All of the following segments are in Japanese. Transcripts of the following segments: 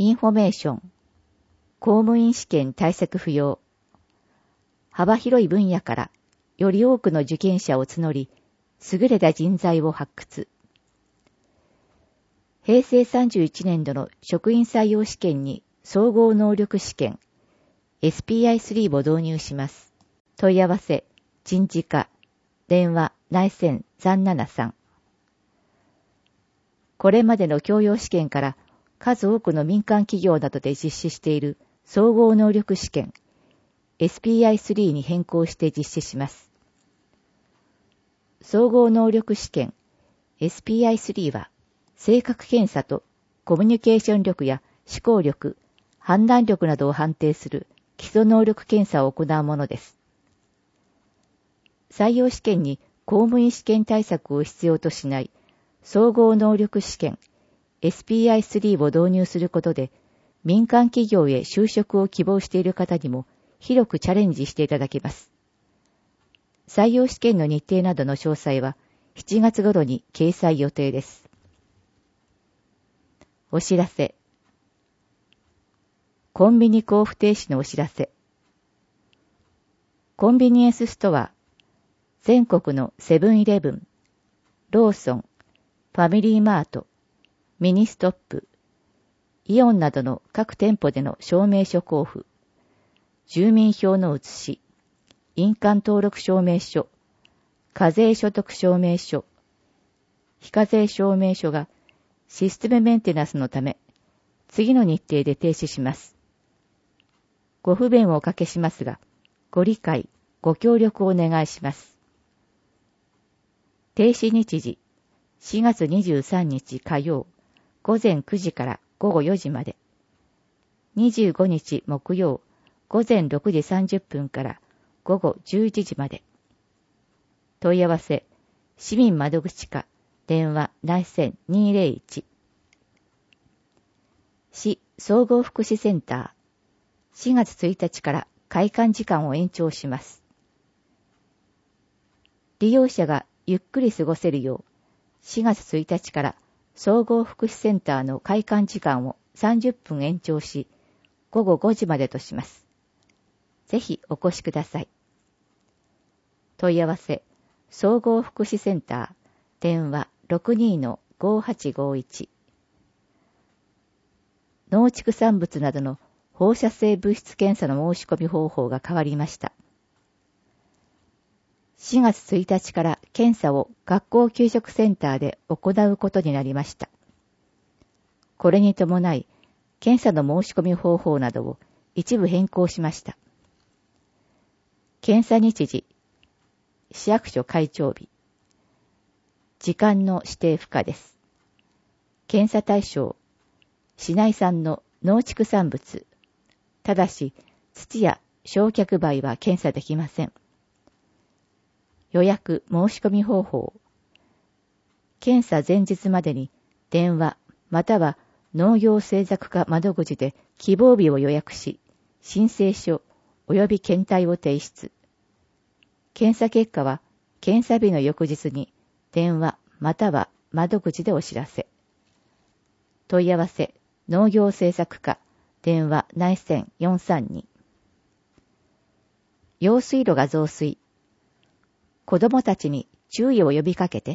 インフォメーション、公務員試験対策不要。幅広い分野からより多くの受験者を募り、優れた人材を発掘。平成31年度の職員採用試験に総合能力試験 SPI3 を導入します。問い合わせ、人事課、電話内線373。これまでの教養試験から数多くの民間企業などで実施している総合能力試験 SPI3 に変更して実施します。総合能力試験 SPI3 は性格検査とコミュニケーション力や思考力、判断力などを判定する基礎能力検査を行うものです。採用試験に公務員試験対策を必要としない総合能力試験 SPI3 を導入することで、民間企業へ就職を希望している方にも広くチャレンジしていただけます。採用試験の日程などの詳細は7月頃に掲載予定です。お知らせ。コンビニ交付停止のお知らせ。コンビニエンスストア、全国のセブンイレブン、ローソン、ファミリーマート、ミニストップ、イオンなどの各店舗での証明書交付、住民票の写し、印鑑登録証明書、課税所得証明書、非課税証明書がシステムメンテナンスのため、次の日程で停止します。ご不便をおかけしますが、ご理解、ご協力をお願いします。停止日時、4月23日火曜、午前9時から午後4時まで。25日木曜、午前6時30分から午後11時まで。問い合わせ、市民窓口課、電話内線201。市総合福祉センター、4月1日から開館時間を延長します。利用者がゆっくり過ごせるよう、4月1日から総合福祉センターの開館時間を30分延長し、午後5時までとします。ぜひお越しください。問い合わせ、総合福祉センター、電話 62-5851。農畜産物などの放射性物質検査の申し込み方法が変わりました。4月1日から検査を学校給食センターで行うことになりました。これに伴い、検査の申し込み方法などを一部変更しました。検査日時、市役所開庁日、時間の指定不可です。検査対象、市内産の農畜産物。ただし、土や焼却灰は検査できません。予約申し込み方法。検査前日までに電話または農業政策課窓口で希望日を予約し、申請書及び検体を提出。検査結果は検査日の翌日に電話または窓口でお知らせ。問い合わせ農業政策課電話内線432。用水路が増水。子どもたちに注意を呼びかけて。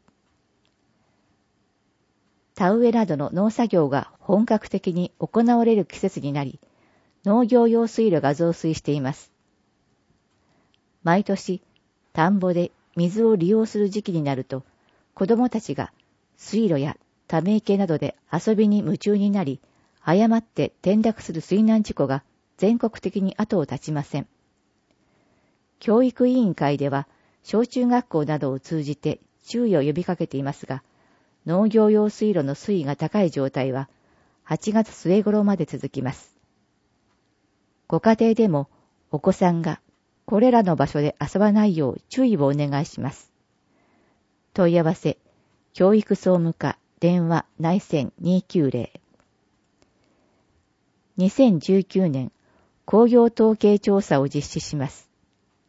田植えなどの農作業が本格的に行われる季節になり、農業用水路が増水しています。毎年、田んぼで水を利用する時期になると、子どもたちが水路やため池などで遊びに夢中になり、誤って転落する水難事故が全国的に後を絶ちません。教育委員会では、小中学校などを通じて注意を呼びかけていますが、農業用水路の水位が高い状態は8月末頃まで続きます。ご家庭でもお子さんがこれらの場所で遊ばないよう注意をお願いします。問い合わせ、教育総務課電話内線290。2019年工業統計調査を実施します。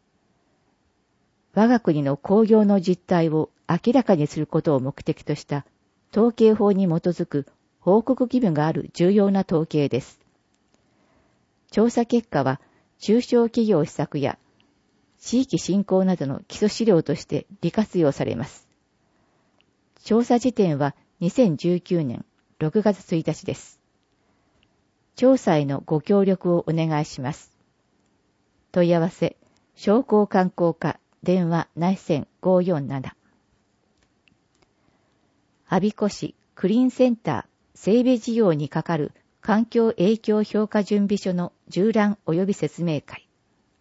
我が国の工業の実態を明らかにすることを目的とした統計法に基づく報告義務がある重要な統計です。調査結果は中小企業施策や地域振興などの基礎資料として利活用されます。調査時点は2019年6月1日です。調査へのご協力をお願いします。問い合わせ、商工観光課電話内線547。我孫子市クリーンセンター整備事業に係る環境影響評価準備書の縦覧及び説明会。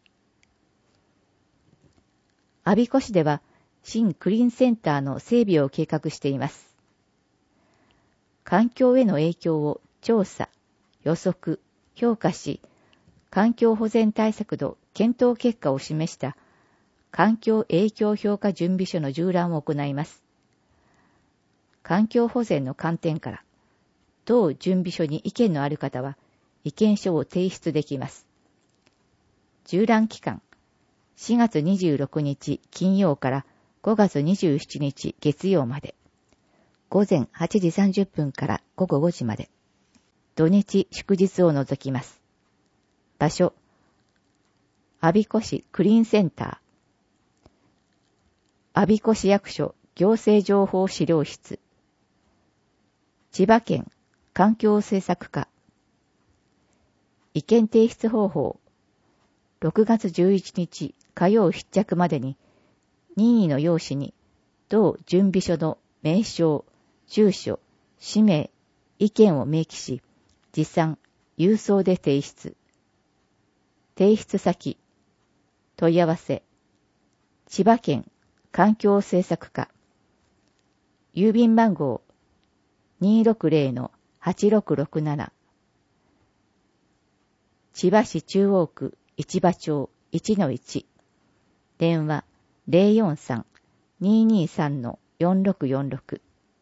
我孫子市では新クリーンセンターの整備を計画しています。環境への影響を調査、予測、評価し、環境保全対策の検討結果を示した環境影響評価準備書の縦覧を行います。環境保全の観点から、同準備書に意見のある方は、意見書を提出できます。縦覧期間、4月26日金曜から5月27日月曜まで、午前8時30分から午後5時まで、土日祝日を除きます。場所、我孫子市クリーンセンター、我孫子市役所行政情報資料室、千葉県環境政策課。意見提出方法。6月11日火曜必着までに任意の用紙に同準備書の名称、住所、氏名、意見を明記し、持参、郵送で提出。提出先。問い合わせ。千葉県環境政策課。郵便番号 260-8667 千葉市中央区市場町 1-1 電話 043-223-4646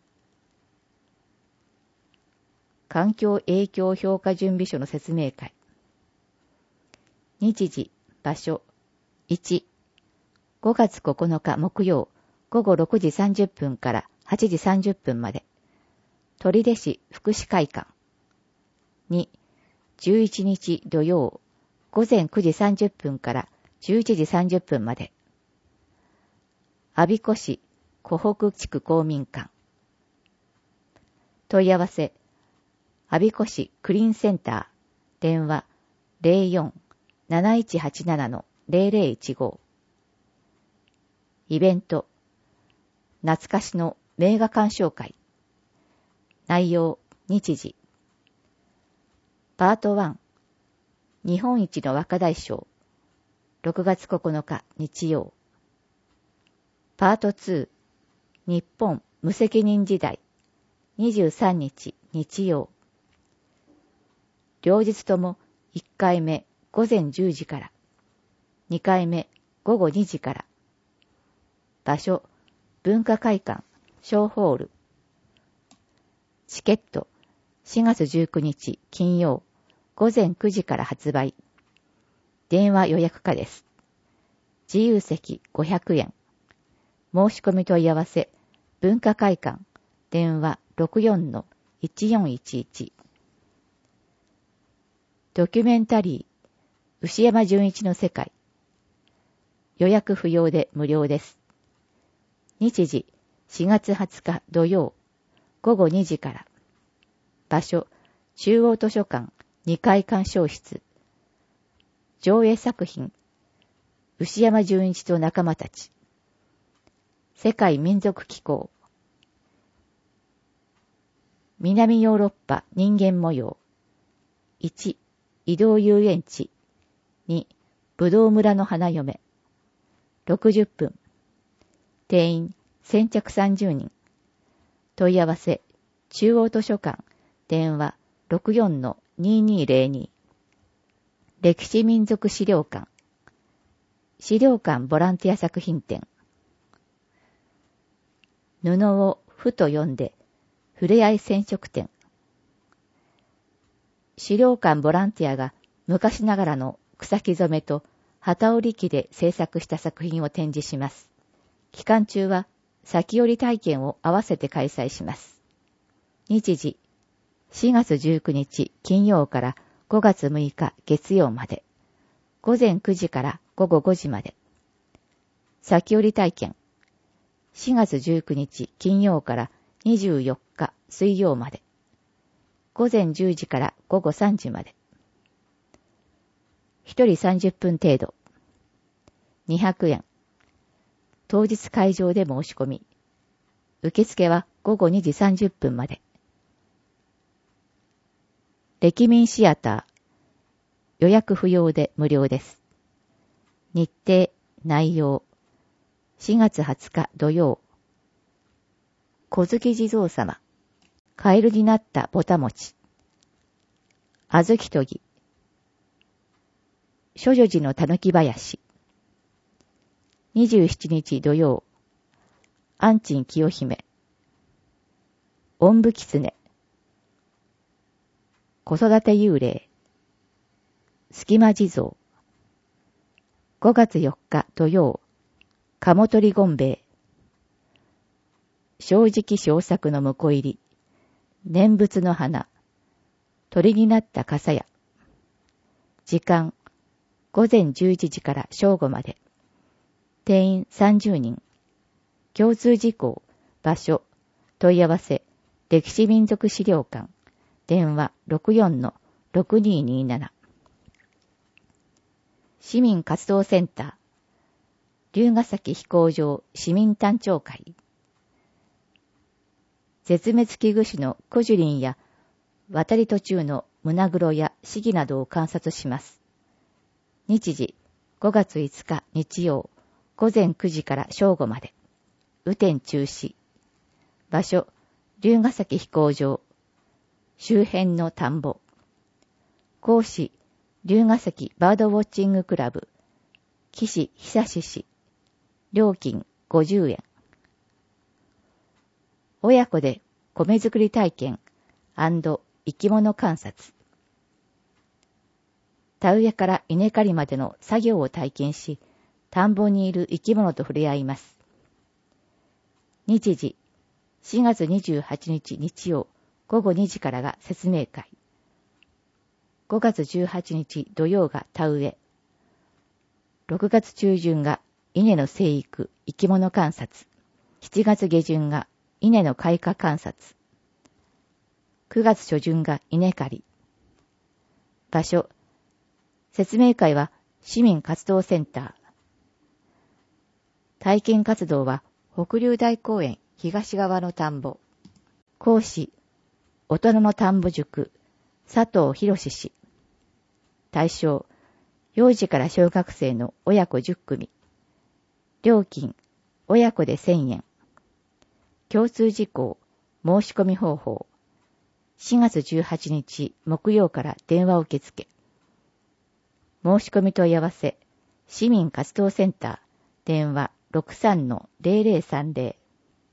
環境影響評価準備書の説明会。日時、場所。1、5月9日木曜午後6時30分から8時30分まで。取手市福祉会館。2、11日土曜午前9時30分から11時30分まで。我孫子市湖北地区公民館。問い合わせ。我孫子市クリーンセンター。電話 04-7187-0015。イベント。懐かしの名画鑑賞会。内容、日時。パート1。日本一の若大将。6月9日日曜。パート2。日本無責任時代。23日日曜。両日とも1回目午前10時から。2回目午後2時から。場所、文化会館、小ホール。チケット、4月19日金曜、午前9時から発売。電話予約可です。自由席500円。申し込み問い合わせ、文化会館、電話 64-1411。ドキュメンタリー、牛山純一の世界。予約不要で無料です。日時、4月20日土曜、午後2時から。場所、中央図書館2階鑑賞室。上映作品、牛山純一と仲間たち。世界民族機構。南ヨーロッパ人間模様。1、移動遊園地。2、ぶどう村の花嫁。60分。定員、先着30人。問い合わせ、中央図書館、電話 64-2202。歴史民族資料館。資料館ボランティア作品展。布をふと読んで、ふれあい染色展。資料館ボランティアが昔ながらの草木染めと機織り機で制作した作品を展示します。期間中は先折り体験を合わせて開催します。日時、 4月19日金曜から5月6日月曜まで。午前9時から午後5時まで。先折り体験。4月19日金曜から24日水曜まで。午前10時から午後3時まで。1人30分程度。200円。当日会場で申し込み。受付は午後2時30分まで。歴民シアター。予約不要で無料です。日程、内容。4月20日土曜。小月地蔵様。カエルになったぼたもち。あずきとぎ。諸女寺のたぬき林。27日土曜。安珍清姫。おんぶ狐。子育て幽霊。隙間地蔵。5月4日土曜。鴨取権兵衛。正直小作の婿入り。念仏の花。鳥になった笠屋。時間。午前11時から正午まで。定員30人。共通事項。場所。問い合わせ。歴史民族資料館。電話 64-6227。市民活動センター。龍ヶ崎飛行場市民単調会。絶滅危惧種のコジュリンや渡り途中の胸黒やシギなどを観察します。日時5月5日日曜午前9時から正午まで。雨天中止。場所龍ヶ崎飛行場周辺の田んぼ。講師龍ヶ崎バードウォッチングクラブ岸久氏。料金50円。親子で米作り体験&生き物観察。田植えから稲刈りまでの作業を体験し、田んぼにいる生き物と触れ合います。日時4月28日日曜午後2時からが説明会。5月18日土曜が田植え。6月中旬が稲の生育、生き物観察。7月下旬が稲の開花観察。9月初旬が稲刈り。場所。説明会は市民活動センター。体験活動は北竜台公園東側の田んぼ。講師。大人の田んぼ塾。佐藤博氏。対象。幼児から小学生の親子10組。料金。親子で1000円。共通事項。申し込み方法。4月18日木曜から電話受付。申し込み問い合わせ。市民活動センター。電話 63-0030。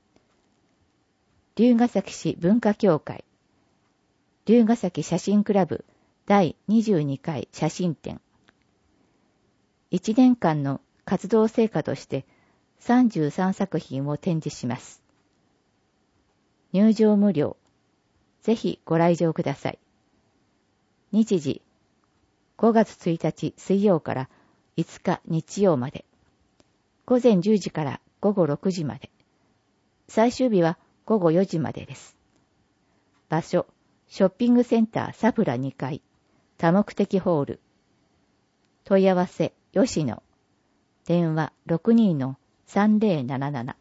龍ヶ崎市文化協会。龍ヶ崎写真クラブ第22回写真展。1年間の活動成果として33作品を展示します。入場無料。ぜひご来場ください。日時5月1日水曜から5日日曜まで。午前10時から午後6時まで。最終日は午後4時までです。場所、ショッピングセンターサプラ2階、多目的ホール。問い合わせ、吉野。電話 62-3077。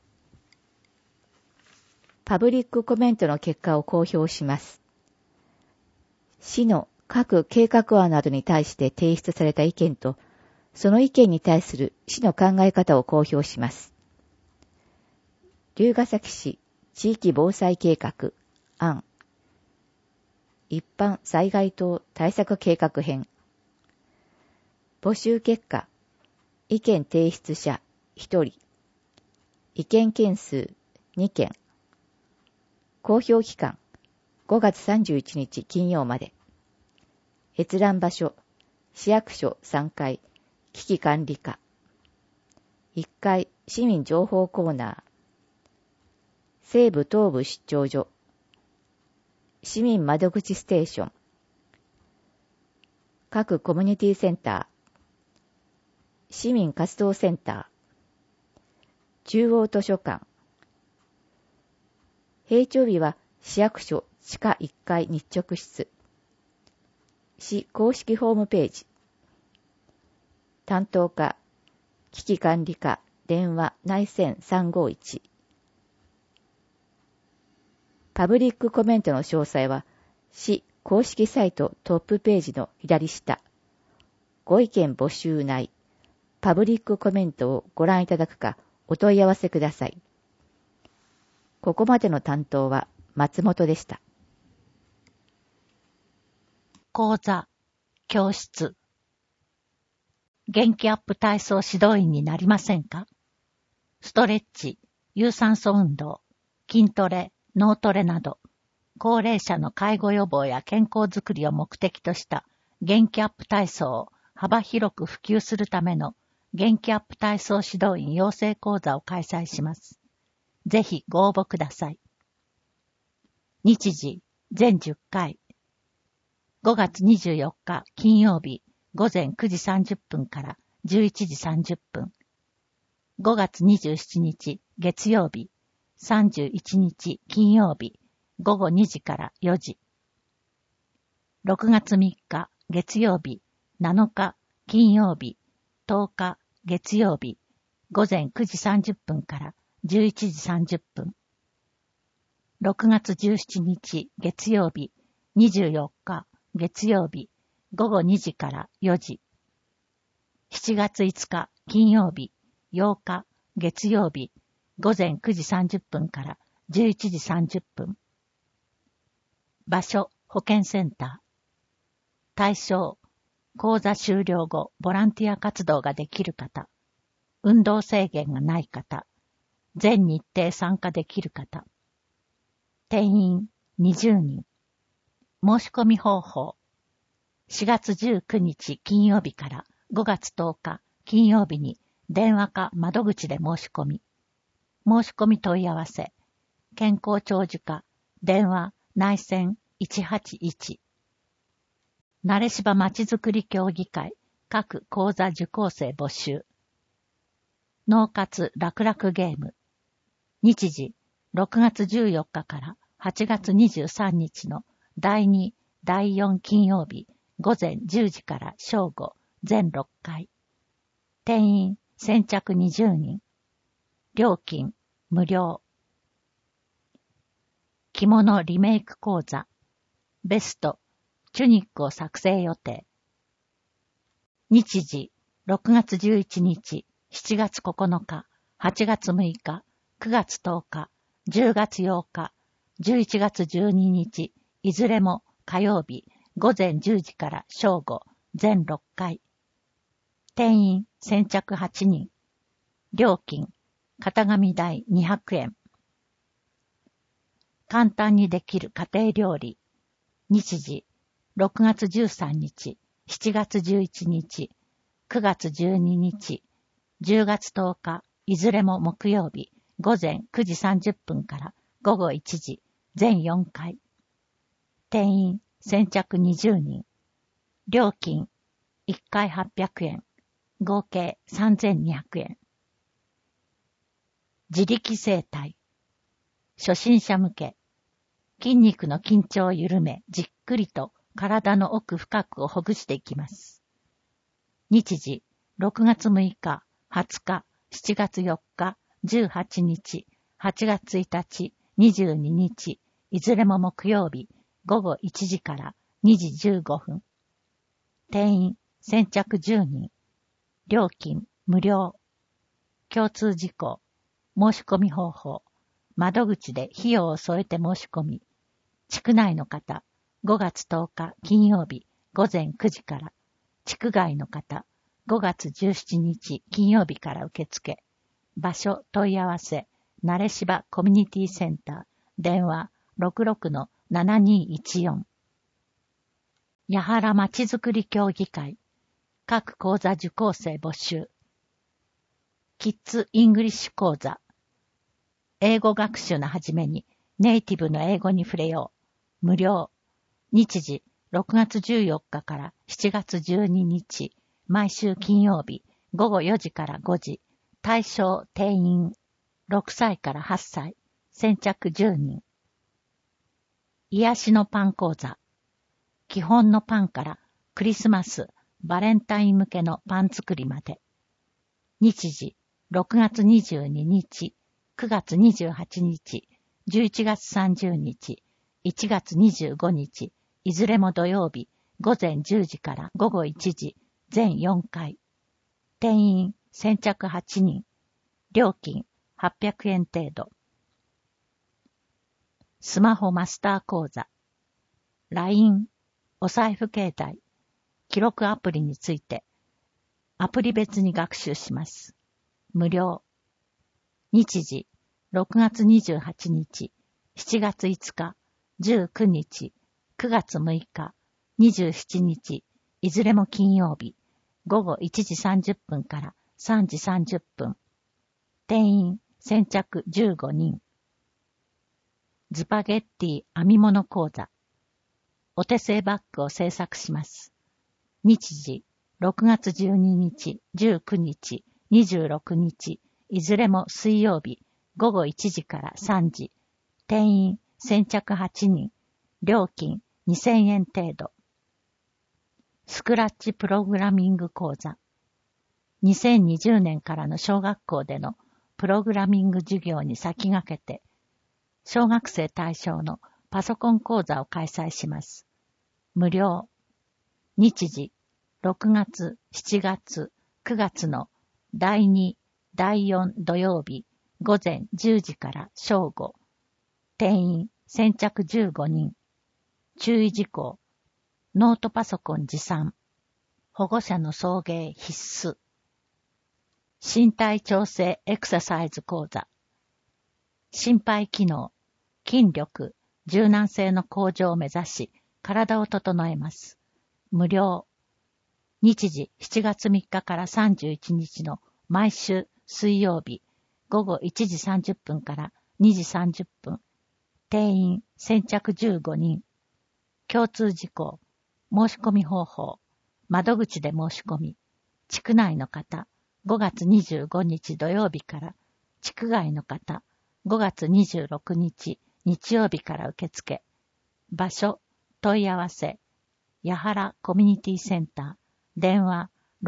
パブリックコメントの結果を公表します。市の各計画案などに対して提出された意見と、その意見に対する市の考え方を公表します。龍ヶ崎市地域防災計画案。一般災害等対策計画編。募集結果。意見提出者1人。意見件数2件。公表期間5月31日金曜まで。閲覧場所市役所3階危機管理課。1階市民情報コーナー。西部東部出張所。 市民窓口ステーション、各コミュニティセンター、市民活動センター、中央図書館。閉庁日は市役所地下1階日直室。市公式ホームページ。担当課、危機管理課、電話内線351。パブリックコメントの詳細は、市公式サイトトップページの左下。ご意見募集内、パブリックコメントをご覧いただくか、お問い合わせください。ここまでの担当は松本でした。 講座、教室。元気アップ体操指導員になりませんか？ストレッチ、有酸素運動、筋トレ、脳トレなど、高齢者の介護予防や健康づくりを目的とした元気アップ体操を幅広く普及するための元気アップ体操指導員養成講座を開催します。ぜひご応募ください。日時、全10回。5月24日金曜日午前9時30分から11時30分。5月27日月曜日、31日金曜日午後2時から4時。6月3日月曜日、7日金曜日、10日月曜日午前9時30分から11時30分。6月17日月曜日、24日月曜日午後2時から4時。7月5日金曜日、8日月曜日午前9時30分から11時30分。場所、保健センター。対象、講座終了後、ボランティア活動ができる方。運動制限がない方。全日程参加できる方。定員20人。申し込み方法。4月19日金曜日から5月10日金曜日に電話か窓口で申し込み。申し込み問い合わせ。健康長寿課、電話、内線181。なれしばまちづくり協議会、各講座受講生募集。脳活楽々ゲーム。日時、6月14日から8月23日の第2、第4金曜日、午前10時から正午、全6回。定員、先着20人。料金、無料。着物リメイク講座。ベスト、チュニックを作成予定。日時、6月11日、7月9日、8月6日、9月10日、10月8日、11月12日、いずれも火曜日、午前10時から正午、全6回。定員、先着8人。料金、型紙代200円。簡単にできる家庭料理。日時、6月13日、7月11日、9月12日、10月10日、いずれも木曜日、午前9時30分から午後1時、全4回。定員、先着20人。料金、1回800円。合計3200円。自力整体。初心者向け。筋肉の緊張を緩め、じっくりと体の奥深くをほぐしていきます。日時、6月6日、20日、7月4日、18日、8月1日、22日、いずれも木曜日、午後1時から2時15分。定員、先着10人。料金、無料。共通事項。申し込み方法。窓口で費用を添えて申し込み。地区内の方、5月10日金曜日午前9時から。地区外の方、5月17日金曜日から受付。場所問い合わせ。なれしばコミュニティセンター。電話 66-7214。八原まちづくり協議会。各講座受講生募集。キッズイングリッシュ講座。英語学習のはじめにネイティブの英語に触れよう。 無料。日時、6月14日から7月12日、毎週金曜日、午後4時から5時、対象定員、6歳から8歳、先着10人。癒しのパン講座。基本のパンからクリスマス、バレンタイン向けのパン作りまで。日時、6月22日、9月28日、11月30日、1月25日、いずれも土曜日、午前10時から午後1時、全4回。定員、先着8人。料金、800円程度。スマホマスター講座。LINE、お財布携帯、記録アプリについて、アプリ別に学習します。無料。日時、6月28日、7月5日、19日、9月6日、27日、いずれも金曜日、午後1時30分から3時30分。定員、先着15人。ズパゲッティ編み物講座。お手製バッグを制作します。日時、6月12日、19日、26日、いずれも水曜日、午後1時から3時。定員、先着8人。料金、2000円程度。スクラッチプログラミング講座。2020年からの小学校でのプログラミング授業に先駆けて、小学生対象のパソコン講座を開催します。無料。日時、6月、7月、9月の第2、第4土曜日、午前10時から正午。定員、先着15人。注意事項。ノートパソコン持参。保護者の送迎必須。身体調整エクササイズ講座。心肺機能、筋力、柔軟性の向上を目指し、体を整えます。無料。日時7月3日から31日の毎週水曜日、午後1時30分から2時30分。定員、先着15人。共通事項。申し込み方法。窓口で申し込み。地区内の方、5月25日土曜日から、地区外の方、5月26日日曜日から受付。場所、問い合わせ。八原コミュニティセンター。電話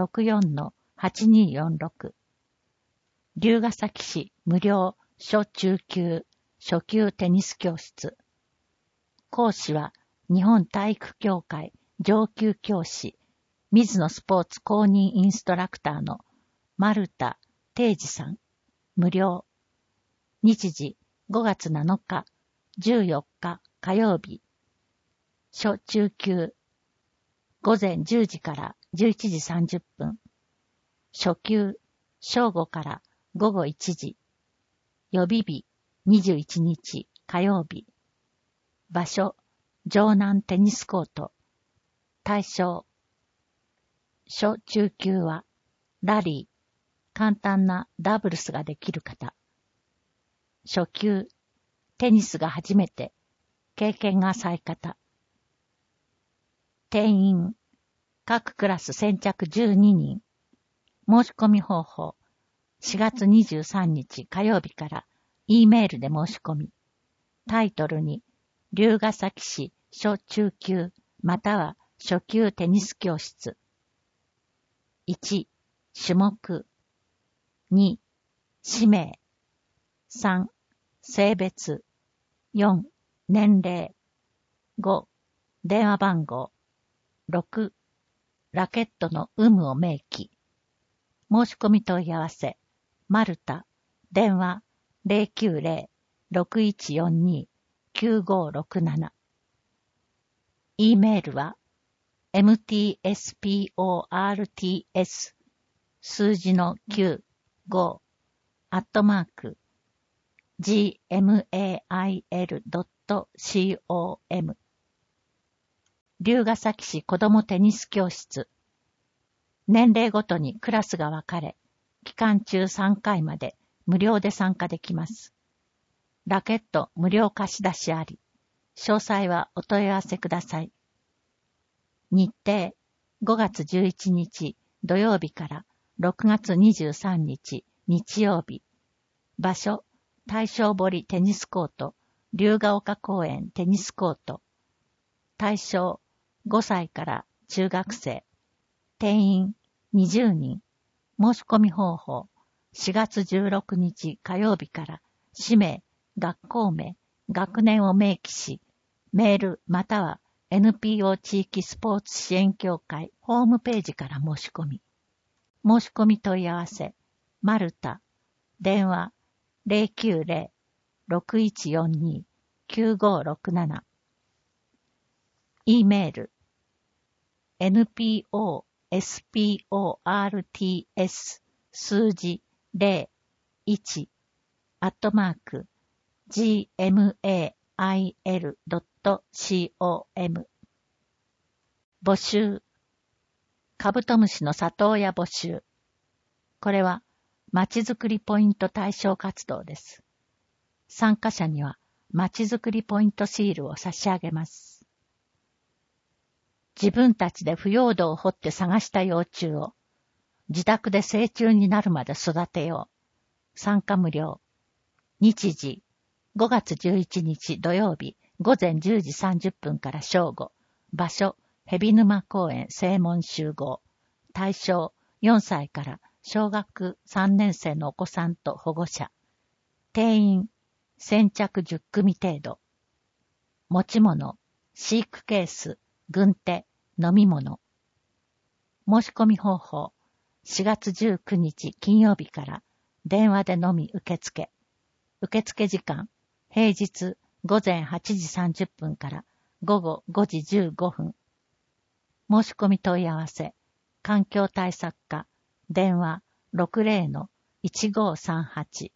64-8246。龍ヶ崎市無料小中級初級テニス教室。講師は日本体育協会上級教師、水野スポーツ公認インストラクターの丸田定治さん。無料。日時5月7日、14日火曜日。初中級。午前10時から11時30分。初級、正午から午後1時。予備日、21日火曜日。場所、城南テニスコート。対象。初中級は、ラリー、簡単なダブルスができる方。初級、テニスが初めて、経験が浅い方。定員、各クラス先着12人。申し込み方法、4月23日火曜日から E メールで申し込み。タイトルに、龍ヶ崎市初中級または初級テニス教室。1、種目。2、氏名。3、性別。4、年齢。5、電話番号。6、ラケットの有無を明記。申し込み問い合わせ。マルタ。電話 090-6142-9567。E メールは mtsports 数字の95 @gmail.com 龍ヶ崎市子どもテニス教室。年齢ごとにクラスが分かれ、期間中3回まで無料で参加できます。ラケット無料貸し出しあり。 詳細はお問い合わせください。日程、5月11日土曜日から6月23日日曜日。場所、大正堀テニスコート、龍ヶ丘公園テニスコート。対象、5歳から中学生。定員、20人。申し込み方法、4月16日火曜日から、氏名、学校名、学年を明記し、メールまたは NPO 地域スポーツ支援協会ホームページから申し込み。申し込み問い合わせ、マルタ、電話 090-6142-9567。E メール、NPOSPORTS 数字01-gmail.com。募集。カブトムシの里親募集。これは、まちづくりポイント対象活動です。参加者には、まちづくりポイントシールを差し上げます。自分たちで腐葉土を掘って探した幼虫を、自宅で成虫になるまで育てよう。参加無料。日時、5月11日土曜日、午前10時30分から正午。場所、蛇沼公園正門集合。対象、4歳から小学3年生のお子さんと保護者。定員、先着10組程度。持ち物、飼育ケース、軍手、飲み物。申し込み方法、4月19日金曜日から電話でのみ受付。受付時間、平日午前8時30分から午後5時15分。申し込み問い合わせ、環境対策課、電話 60-1538。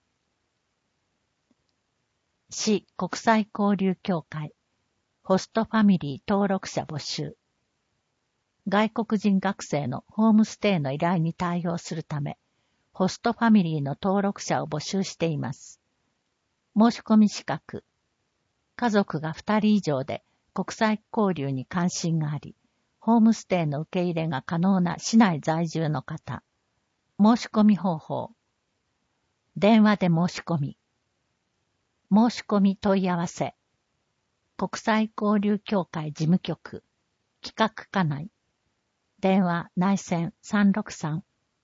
市国際交流協会、ホストファミリー登録者募集。外国人学生のホームステイの依頼に対応するため、ホストファミリーの登録者を募集しています。申し込み資格。家族が2人以上で国際交流に関心があり、ホームステイの受け入れが可能な市内在住の方。申し込み方法。電話で申し込み。申し込み問い合わせ。国際交流協会事務局。企画課内。電話内線363。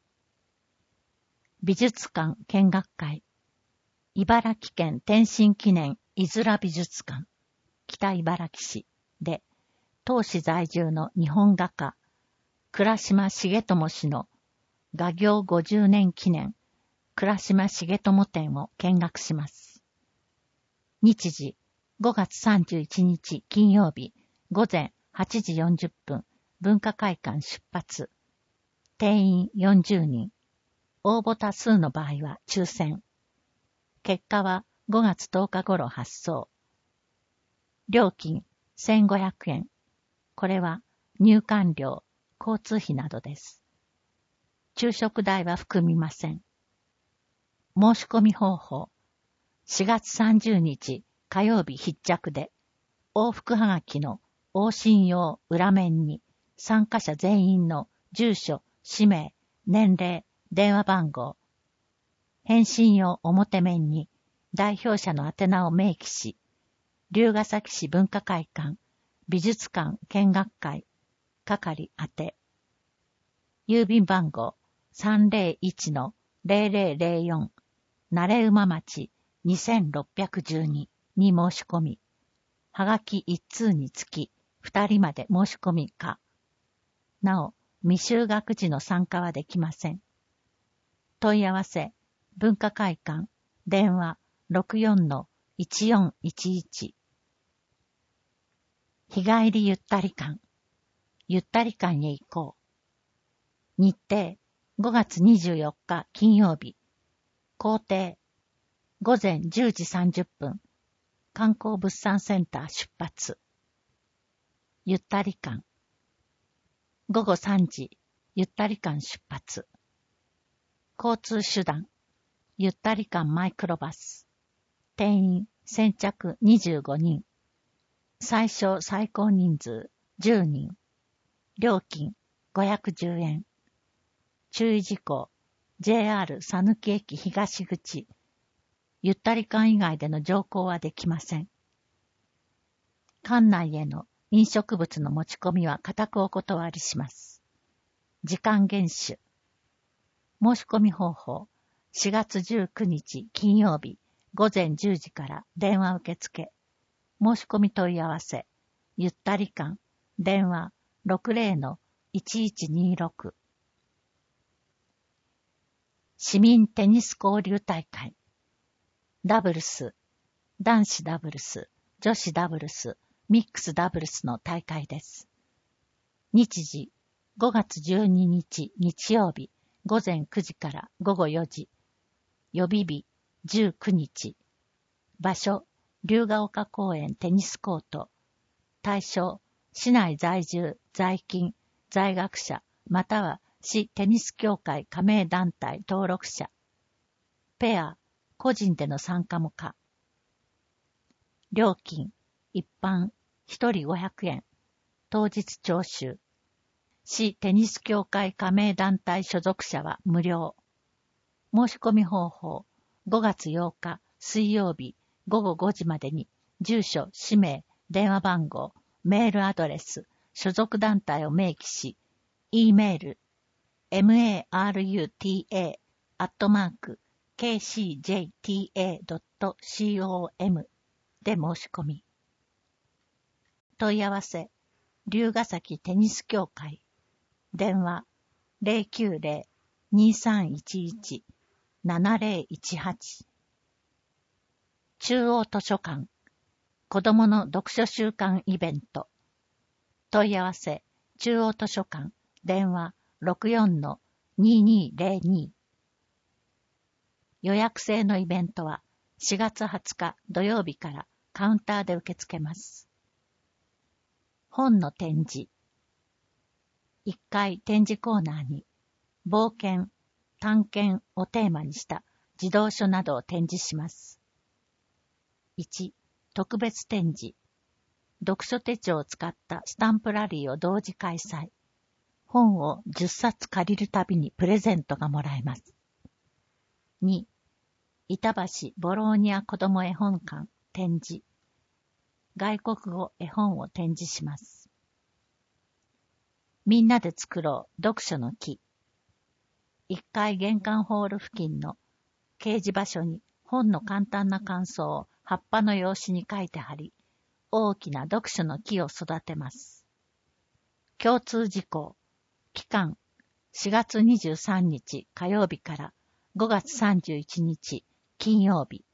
美術館見学会。茨城県天津記念いづら美術館。北茨城市で、当市在住の日本画家、倉島重友氏の画業50年記念、倉島重友展を見学します。日時、5月31日金曜日、午前8時40分、文化会館出発。定員40人。応募多数の場合は抽選。結果は5月10日頃発送。料金1500円。これは入館料、交通費などです。昼食代は含みません。申し込み方法。4月30日火曜日必着で、往復はがきの往診用裏面に参加者全員の住所、氏名、年齢、電話番号。返信用表面に代表者の宛名を明記し、龍ヶ崎市文化会館、美術館見学会、係宛て。郵便番号 301-0004、慣馬町2612に申し込み。はがき1通につき2人まで申し込みか。なお、未就学時の参加はできません。問い合わせ、文化会館、電話 64-1411。日帰りゆったり館。ゆったり館へ行こう。日程、5月24日金曜日。行程、午前10時30分。観光物産センター出発。ゆったり館。午後3時、ゆったり館出発。交通手段、ゆったり館マイクロバス。定員先着25人。 最小最高人数10人。料金510円。注意事項。JR 佐貫駅東口。ゆったり館以外での乗降はできません。館内への飲食物の持ち込みは固くお断りします。時間厳守。申し込み方法。4月19日金曜日午前10時から電話受付。申し込み問い合わせ。ゆったり館。電話 60-1126。市民テニス交流大会。ダブルス、男子ダブルス、女子ダブルス、ミックスダブルスの大会です。日時、5月12日日曜日、午前9時から午後4時。予備日、19日。場所、龍ヶ丘公園テニスコート。対象、市内在住、在勤、在学者、または市テニス協会加盟団体登録者。ペア、個人での参加も可。料金、一般、1人500円。当日徴収。市テニス協会加盟団体所属者は無料。申し込み方法、5月8日水曜日午後5時までに、住所、氏名、電話番号、メールアドレス、所属団体を明記し、E メール、maruta@kcjta.com で申し込み。問い合わせ、龍ヶ崎テニス協会。電話、090-2311-7018。中央図書館。子どもの読書週間イベント。問い合わせ、中央図書館。電話、64-2202。予約制のイベントは4月20日土曜日からカウンターで受け付けます。本の展示。1階展示コーナーに冒険、探検をテーマにした児童書などを展示します。1、特別展示。読書手帳を使ったスタンプラリーを同時開催。本を10冊借りるたびにプレゼントがもらえます。2、板橋ボローニャ子ども絵本館展示。外国語絵本を展示します。みんなで作ろう読書の木。1階玄関ホール付近の掲示場所に本の簡単な感想を葉っぱの用紙に書いて貼り、大きな読書の木を育てます。共通事項。期間、4月23日火曜日から5月31日金曜日。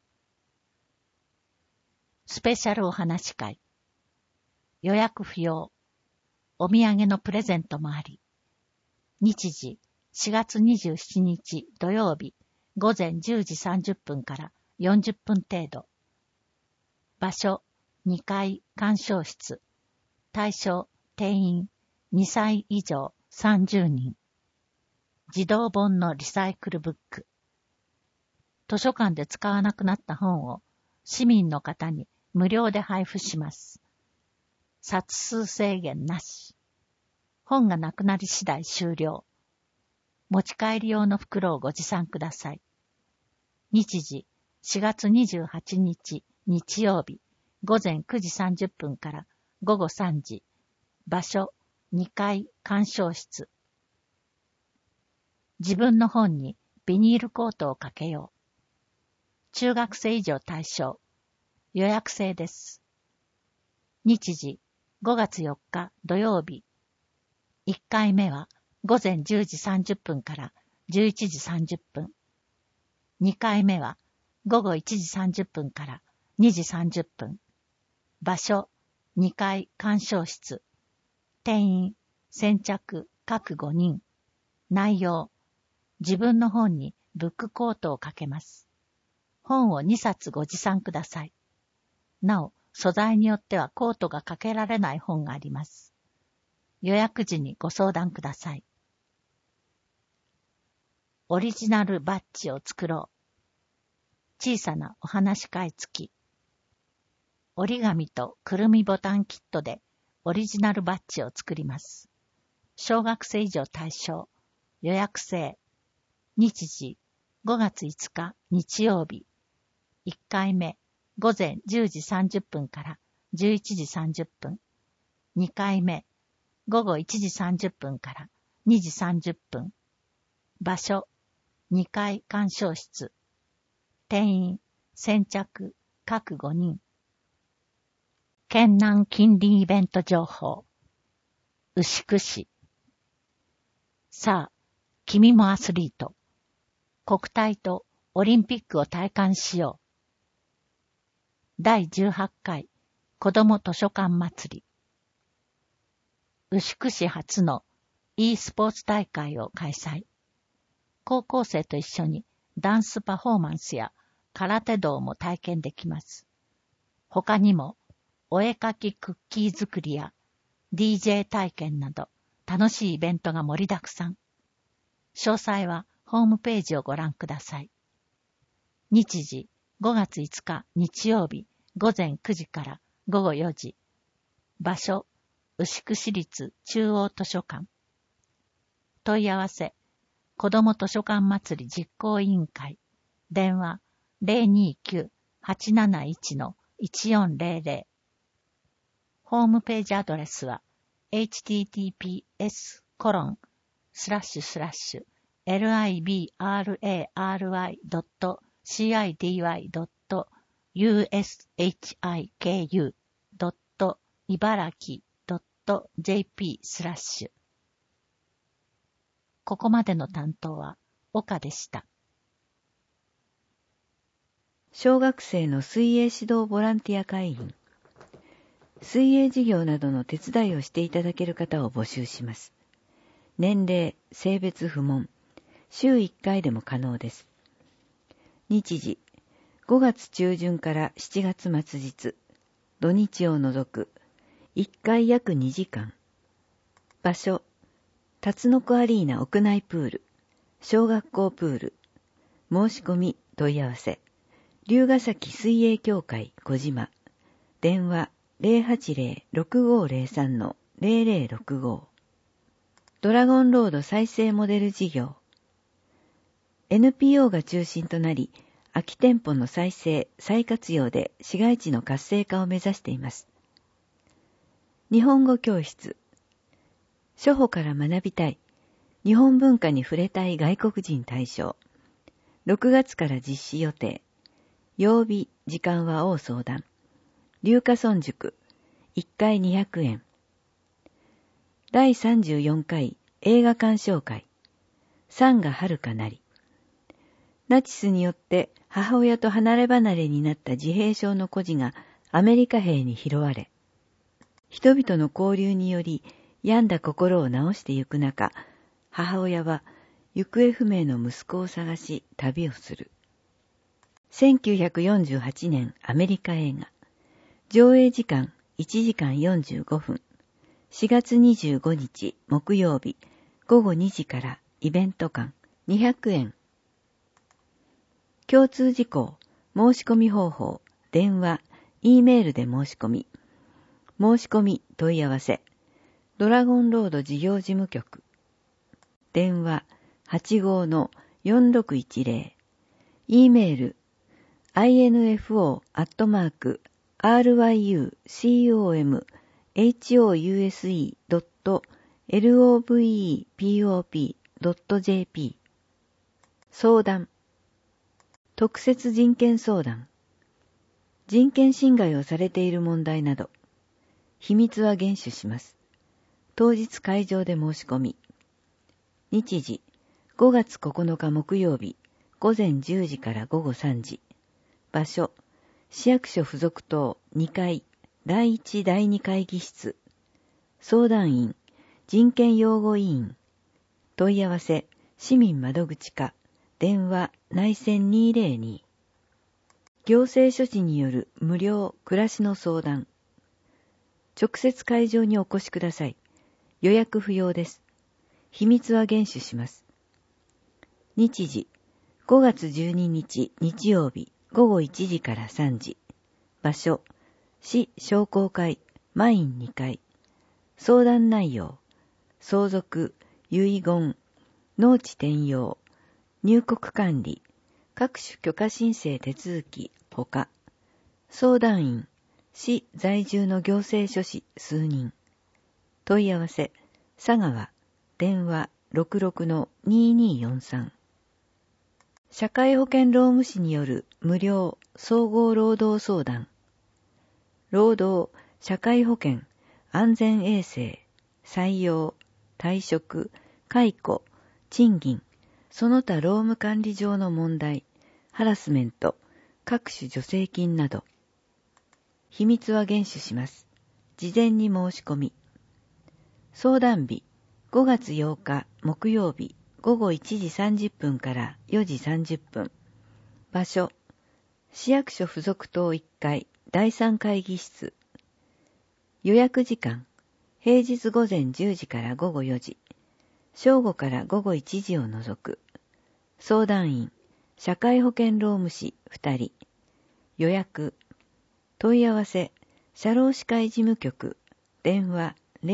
スペシャルお話し会。予約不要。お土産のプレゼントもあり。日時、4月27日土曜日午前10時30分から40分程度。場所、2階鑑賞室。対象、定員、2歳以上30人。児童本のリサイクルブック。図書館で使わなくなった本を市民の方に無料で配布します。冊数制限なし。本がなくなり次第終了。持ち帰り用の袋をご持参ください。日時、4月28日日曜日午前9時30分から午後3時。場所、2階鑑賞室。自分の本にビニールコートをかけよう。中学生以上対象。予約制です。日時、5月4日土曜日。1回目は午前10時30分から11時30分。2回目は午後1時30分から2時30分。場所、2階鑑賞室。定員、先着各5人。内容、自分の本にブックコートをかけます。本を2冊ご持参ください。なお、素材によってはコートがかけられない本があります。予約時にご相談ください。オリジナルバッジを作ろう。小さなお話し会付き。 折り紙とくるみボタンキットでオリジナルバッジを作ります。小学生以上対象。予約制。日時5月5日日曜日。1回目午前10時30分から11時30分。2回目午後1時30分から2時30分。場所2階鑑賞室。定員先着各5人。県南近隣イベント情報。牛久市。さあ、君もアスリート。国体とオリンピックを体感しよう。第18回子ども図書館祭り。牛久市初の e スポーツ大会を開催。高校生と一緒にダンスパフォーマンスや空手道も体験できます。他にもお絵かきクッキー作りや DJ 体験など楽しいイベントが盛りだくさん。詳細はホームページをご覧ください。日時5月5日日曜日午前9時から午後4時。場所牛久市立中央図書館。問い合わせ子ども図書館祭り実行委員会。電話 029-871-1400。ホームページアドレスは https://libry.cidy.ibaraki.jp/ ここまでの担当は岡でした。 小学生の水泳指導ボランティア会員。水泳授業などの手伝いをしていただける方を募集します。年齢、性別不問。週1回でも可能です。日時、5月中旬から7月末日。土日を除く。1回約2時間。場所、辰の子アリーナ屋内プール。小学校プール。申し込み、問い合わせ。龍ヶ崎水泳協会小島。電話、080-6503-0065。ドラゴンロード再生モデル事業。NPO が中心となり、空き店舗の再生・再活用で市街地の活性化を目指しています。日本語教室。初歩から学びたい。日本文化に触れたい外国人対象。6月から実施予定。曜日、時間は応相談。龍華村塾。1回200円。第34回映画鑑賞会。山が遥かなり。ナチスによって母親と離れ離れになった自閉症の孤児がアメリカ兵に拾われ、人々の交流により病んだ心を治してゆく中、母親は行方不明の息子を探し旅をする。1948年アメリカ映画。上映時間1時間45分。4月25日木曜日午後2時からイベント館200円。共通事項、申し込み方法、電話、E メールで申し込み。申し込み問い合わせ。ドラゴンロード事業事務局。電話85-4610。E メール info@ryucomuse.lovepop.jp。 相談。特設人権相談。人権侵害をされている問題など。秘密は厳守します。当日会場で申し込み。日時、5月9日木曜日、午前10時から午後3時。場所、市役所附属棟2階、第1第2会議室。相談員、人権擁護委員。問い合わせ、市民窓口課。電話、内線202。行政処置による無料暮らしの相談。直接会場にお越しください。予約不要です。秘密は厳守します。日時、5月12日日曜日午後1時から3時。場所、 市商工会、マイン2階。相談内容、相続、遺言、農地転用、入国管理、各種許可申請手続き、ほか。相談員、市在住の行政書士数人。問い合わせ、佐川、電話 66-2243。社会保険労務士による無料総合労働相談。労働、社会保険、安全衛生、採用、退職、解雇、賃金、その他労務管理上の問題、ハラスメント、各種助成金など。秘密は厳守します。事前に申し込み。相談日、5月8日木曜日午後1時30分から4時30分。場所、市役所附属棟1階第3会議室。予約時間、平日午前10時から午後4時。正午から午後1時を除く。相談員、社会保険労務士2人。予約、問い合わせ、社労士会事務局、電話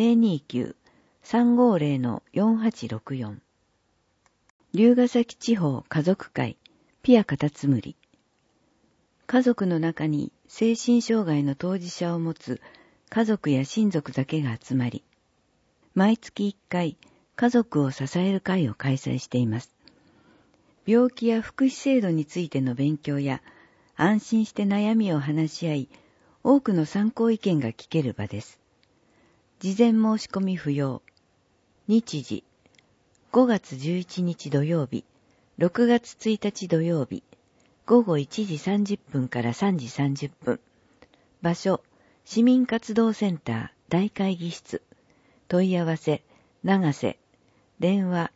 029-350-4864。龍ヶ崎地方家族会、ピアカタツムリ。家族の中に精神障害の当事者を持つ家族や親族だけが集まり、毎月1回家族を支える会を開催しています。病気や福祉制度についての勉強や、安心して悩みを話し合い、多くの参考意見が聞ける場です。事前申し込み不要。日時、5月11日土曜日、6月1日土曜日、午後1時30分から3時30分。場所、市民活動センター大会議室。問い合わせ、長瀬。電話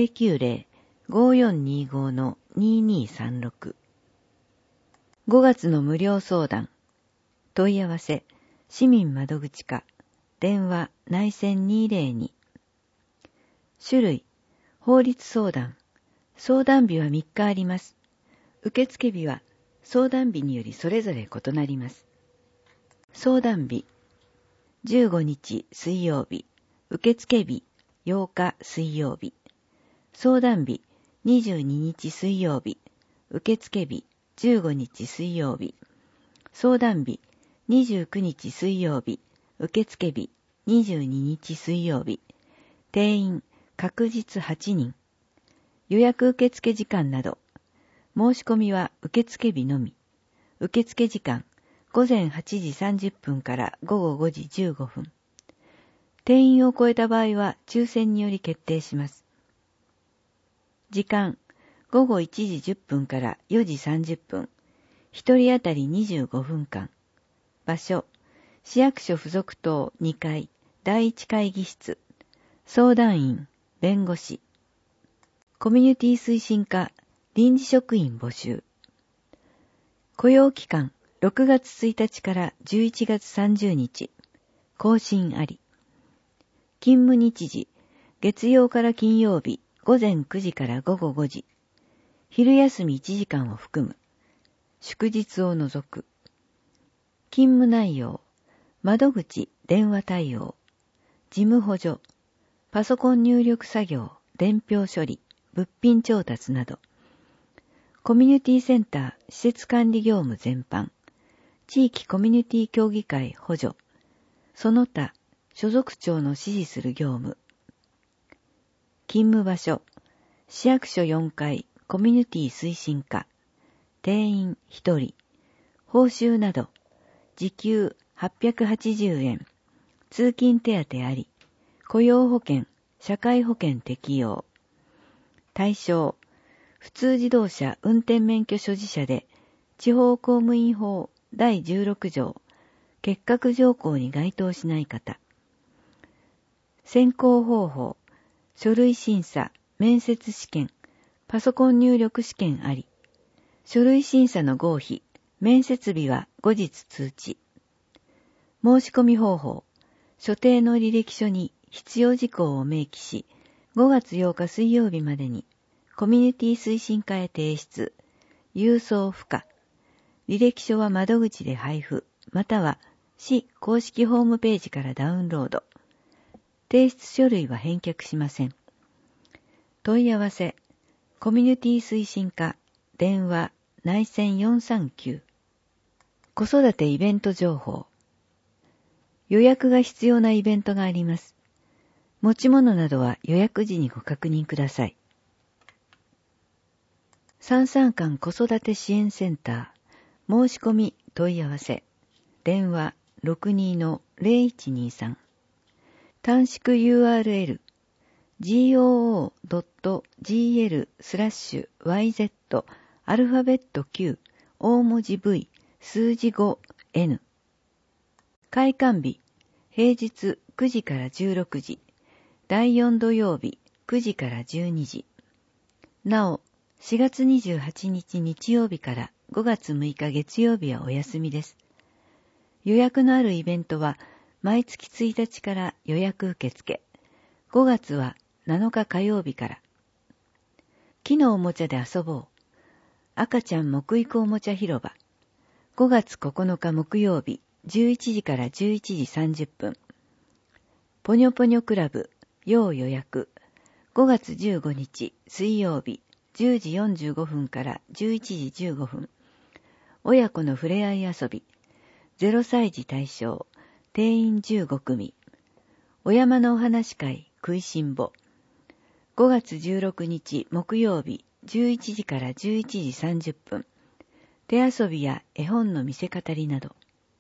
090-5425-2236。5月の無料相談。問い合わせ、市民窓口課。電話内線202。種類、法律相談。相談日は3日あります。受付日は相談日によりそれぞれ異なります。相談日、15日水曜日。受付日、8日水曜日。相談日、22日水曜日。受付日、15日水曜日。相談日、29日水曜日。受付日、22日水曜日。定員、確実8人。予約受付時間など。申し込みは受付日のみ。受付時間、午前8時30分から午後5時15分。定員を超えた場合は抽選により決定します。時間、午後1時10分から4時30分。1人当たり25分間。場所、市役所附属棟2階第1会議室。相談員、弁護士。コミュニティ推進課、臨時職員募集。雇用期間、6月1日から11月30日。更新あり。勤務日時、月曜から金曜日、午前9時から午後5時。昼休み1時間を含む。祝日を除く。勤務内容、窓口、電話対応、事務補助、パソコン入力作業、伝票処理、物品調達など。コミュニティセンター、施設管理業務全般。地域コミュニティ協議会補助。その他、所属長の指示する業務。勤務場所、市役所4階コミュニティ推進課。定員1人。報酬など、時給880円。通勤手当あり。雇用保険、社会保険適用。対象、普通自動車運転免許所持者で、地方公務員法第16条、結核条項に該当しない方。選考方法、書類審査、面接試験、パソコン入力試験あり。書類審査の合否、面接日は後日通知。申し込み方法、所定の履歴書に必要事項を明記し、5月8日水曜日までに、コミュニティ推進課へ提出、郵送不可。履歴書は窓口で配布、または市公式ホームページからダウンロード。提出書類は返却しません。問い合わせ、コミュニティ推進課、電話、内線439。子育てイベント情報。予約が必要なイベントがあります。持ち物などは予約時にご確認ください。三三館子育て支援センター、申し込み問い合わせ、電話 62-0123。短縮 URL、goo.gl/yz アルファベット9大文字 V 数字 5N。 開館日、平日9時から16時、第4土曜日9時から12時。なお、4月28日日曜日から5月6日月曜日はお休みです。予約のあるイベントは毎月1日から予約受付。5月は7日火曜日から。木のおもちゃで遊ぼう。赤ちゃん木育おもちゃ広場。5月9日木曜日、11時から11時30分。ぽにょぽにょクラブ、要予約。5月15日、水曜日、10時45分から11時15分。親子のふれあい遊び。0歳児対象、定員15組。お山のお話会、食いしん坊。5月16日木曜日、11時から11時30分。手遊びや絵本の見せ語りなど。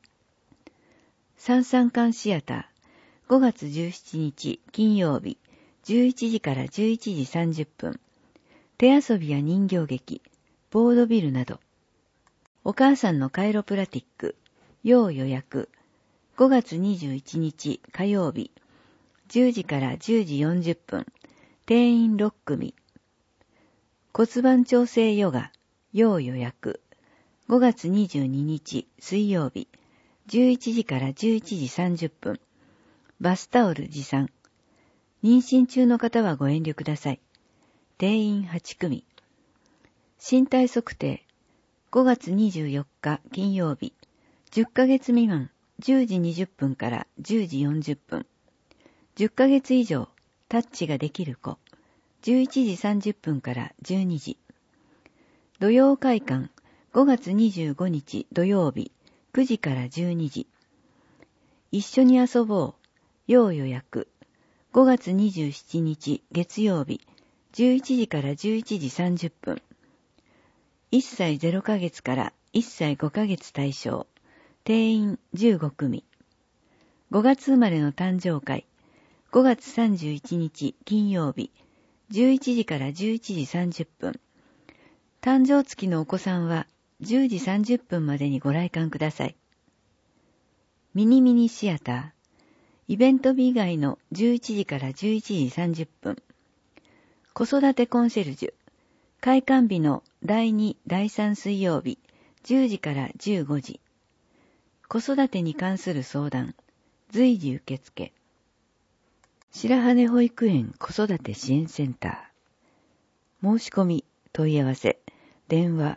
三三館シアター、5月17日金曜日、11時から11時30分。手遊びや人形劇、ボードビルなど。お母さんのカイロプラティック、要予約。5月21日火曜日、10時から10時40分。定員6組。骨盤調整ヨガ、要予約。5月22日水曜日、11時から11時30分。バスタオル持参。妊娠中の方はご遠慮ください。定員8組。身体測定。5月24日金曜日、10ヶ月未満、10時20分から10時40分。10ヶ月以上、タッチができる子。11時30分から12時。土曜会館、5月25日土曜日、9時から12時。一緒に遊ぼう。要予約。5月27日月曜日、11時から11時30分。1歳0ヶ月から1歳5ヶ月対象。定員15組。5月生まれの誕生会。5月31日金曜日、11時から11時30分。誕生月のお子さんは10時30分までにご来館ください。ミニミニシアター。イベント日以外の11時から11時30分。子育てコンシェルジュ。開館日の第2、第3水曜日、10時から15時。子育てに関する相談。随時受付。白羽保育園子育て支援センター。申し込み、問い合わせ、電話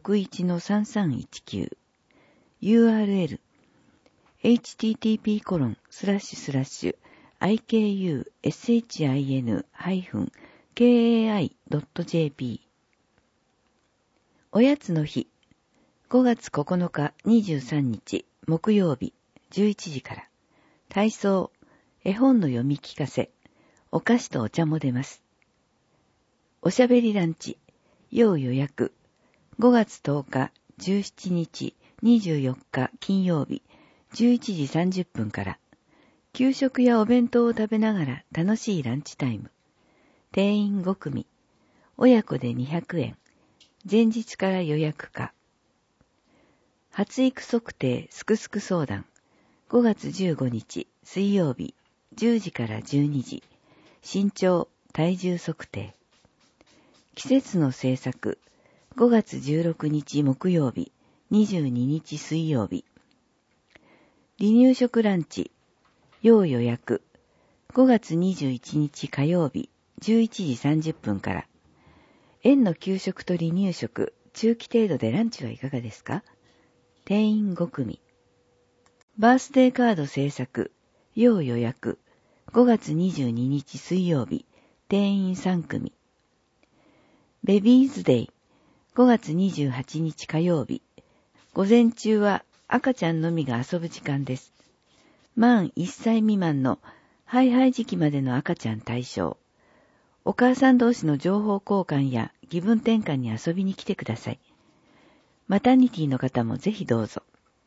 61-3319。URL、http://ikusin-kai.jp。 おやつの日、5月9日23日木曜日11時から。体操、絵本の読み聞かせ、お菓子とお茶も出ます。おしゃべりランチ、要予約。5月10日、17日、24日金曜日、11時30分から。給食やお弁当を食べながら楽しいランチタイム。定員5組。親子で200円。前日から予約可。発育測定すくすく相談。5月15日水曜日、10時から12時。身長、体重測定。季節の制作。5月16日木曜日、22日水曜日。離乳食ランチ。要予約。5月21日火曜日、11時30分から。園の給食と離乳食、中期程度でランチはいかがですか？定員5組。 バースデーカード制作、要予約、5月22日水曜日、定員3組。ベビーズデイ、5月28日火曜日、午前中は赤ちゃんのみが遊ぶ時間です。満1歳未満のハイハイ時期までの赤ちゃん対象。お母さん同士の情報交換や気分転換に遊びに来てください。マタニティの方もぜひどうぞ。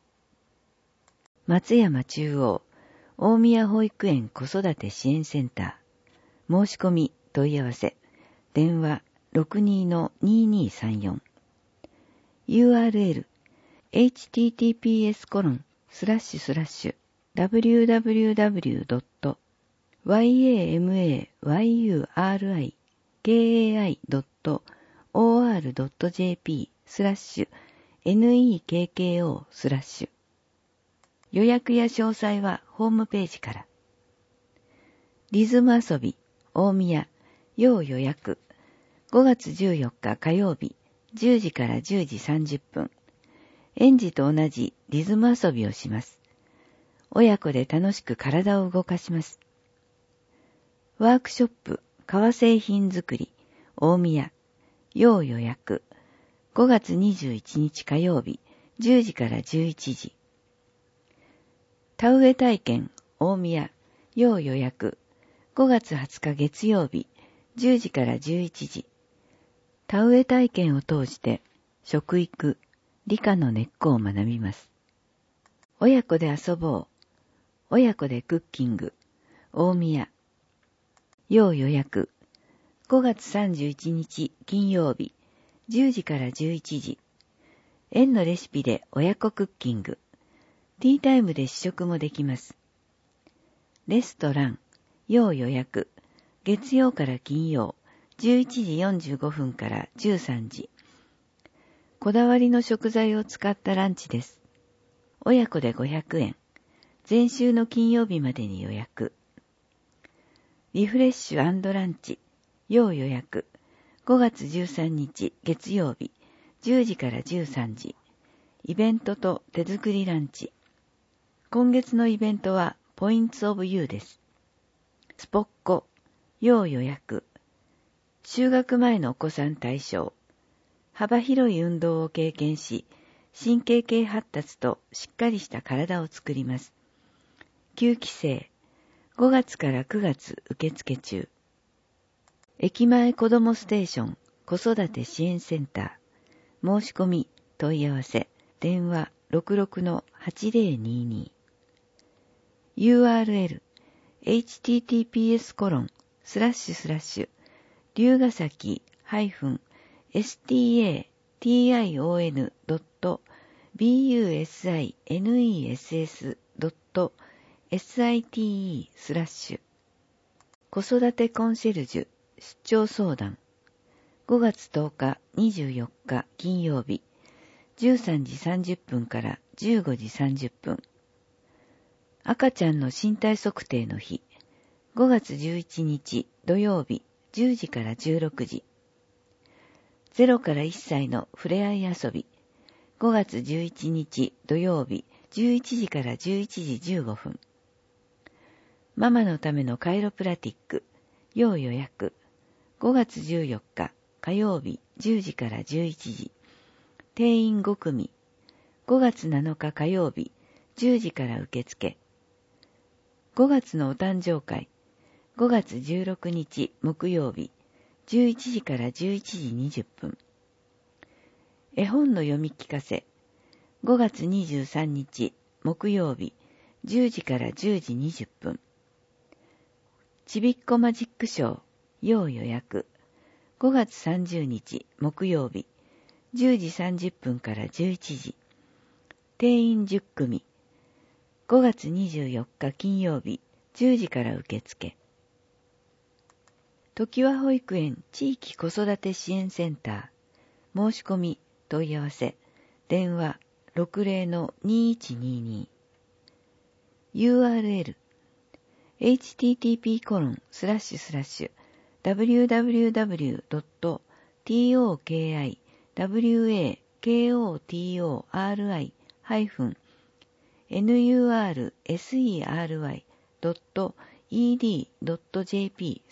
松山中央、大宮保育園子育て支援センター。申し込み、問い合わせ。電話 62-2234。URL https://www.yamayuri.or.jp/nekko/ 予約や詳細はホームページから。リズム遊び、大宮、要予約、5月14日火曜日、10時から10時30分。園児と同じリズム遊びをします。親子で楽しく体を動かします。ワークショップ、革製品作り、大宮、要予約、5月21日火曜日、10時から11時。田植え体験、大宮、要予約、5月20日月曜日、10時から11時。田植え体験を通して、食育、理科の根っこを学びます。親子で遊ぼう。親子でクッキング。大宮。要予約。5月31日金曜日。10時から11時。園のレシピで親子クッキング。ティータイムで試食もできます。レストラン。要予約。月曜から金曜。11時45分から13時。こだわりの食材を使ったランチです。親子で500円。前週の金曜日までに予約。リフレッシュ&ランチ。要予約。5月13日月曜日。10時から13時。イベントと手作りランチ。今月のイベントはポイントオブユーです。スポッコ。要予約。就学前のお子さん対象。幅広い運動を経験し、神経系発達としっかりした体を作ります。9期生、5月から9月受付中。駅前子どもステーション子育て支援センター。申し込み、問い合わせ、電話 66-8022。URL https:// 龍ヶ崎-station.business.site/ 子育てコンシェルジュ出張相談5月10日24日金曜日13時30分から15時30分赤ちゃんの身体測定の日5月11日土曜日10時から16時0から1歳のふれあい遊び5月11日土曜日11時から11時15分ママのためのカイロプラティック要予約5月14日火曜日10時から11時定員5組5月7日火曜日10時から受付5月のお誕生会5月16日木曜日11時から11時20分絵本の読み聞かせ5月23日木曜日10時から10時20分ちびっこマジックショー要予約5月30日木曜日10時30分から11時定員10組5月24日金曜日10時から受付常盤保育園地域子育て支援センター申し込み問い合わせ電話 60-2122 URL http://www.tokiwakotori- nur.sery.ed.jp/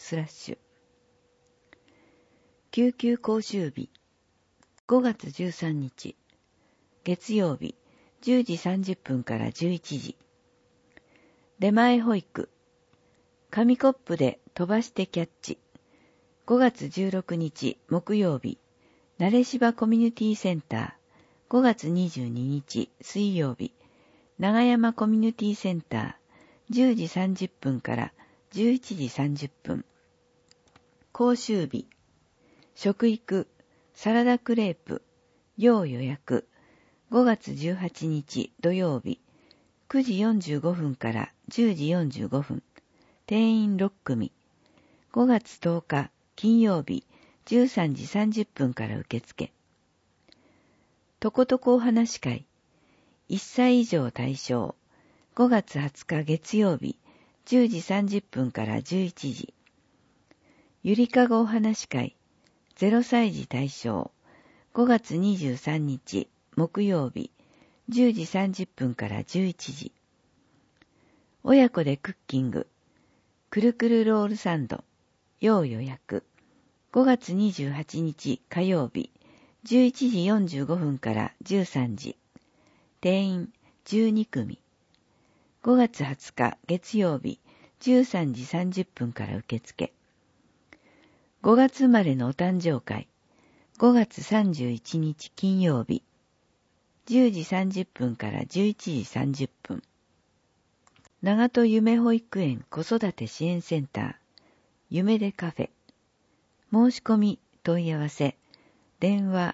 救急講習日5月13日月曜日10時30分から11時出前保育紙コップで飛ばしてキャッチ5月16日木曜日なれしばコミュニティセンター5月22日水曜日長山コミュニティセンター10時30分から11時30分講習日食育サラダクレープ要予約5月18日土曜日9時45分から10時45分定員6組5月10日金曜日13時30分から受付とことこお話会1歳以上対象5月20日月曜日10時30分から11時ゆりかごお話会0歳児対象5月23日木曜日10時30分から11時親子でクッキングくるくるロールサンド要予約5月28日火曜日11時45分から13時定員12組5月20日月曜日13時30分から受付5月生まれのお誕生会5月31日金曜日10時30分から11時30分長門夢保育園子育て支援センター夢でカフェ申し込み問い合わせ電話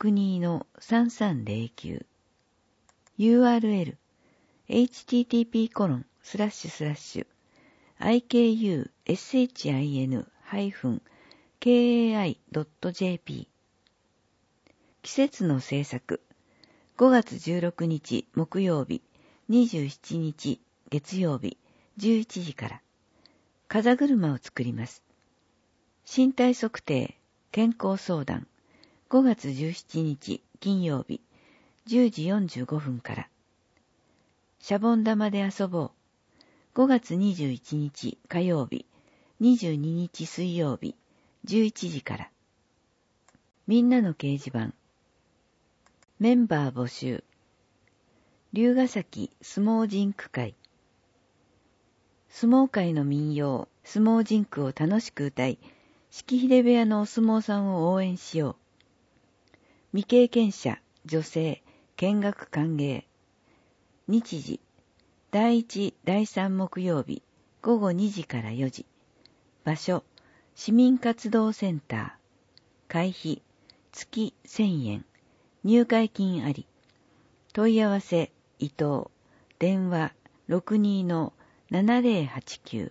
62-3309 URL http://ikushin-kai.jp 季節の制作5月16日木曜日27日月曜日11時から風車を作ります身体測定健康相談5月17日金曜日10時45分からシャボン玉で遊ぼう5月21日火曜日22日水曜日11時からみんなの掲示板メンバー募集龍ヶ崎相撲ジンク会相撲界の民謡相撲ジンクを楽しく歌い式秀部屋のお相撲さんを応援しよう未経験者女性見学歓迎日時第1第3木曜日午後2時から4時場所市民活動センター会費月1000円入会金あり問い合わせ伊藤電話 62-7089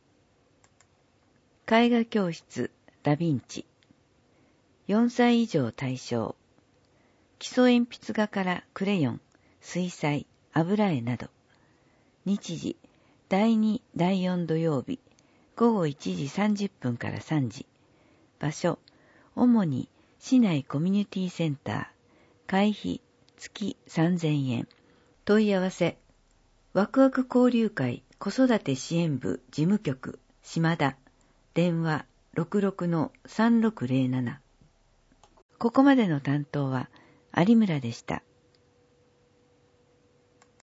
絵画教室ダヴィンチ4歳以上対象基礎鉛筆画からクレヨン水彩油絵など日時第2第4土曜日午後1時30分から3時場所主に市内コミュニティセンター会費月3000円問い合わせワクワク交流会子育て支援部事務局島田電話 66-3607 ここまでの担当は有村でした。